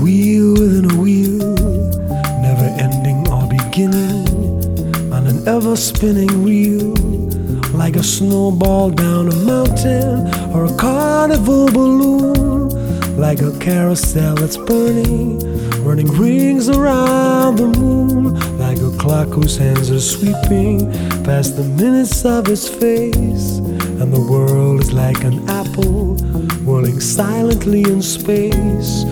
wheel within a wheel, never ending or beginning, on an ever-spinning reel, like a snowball down a mountain or a carnival balloon, like a carousel that's burning, running rings around the moon, like a clock whose hands are sweeping past the minutes of its face, and the world is like an apple whirling silently in space.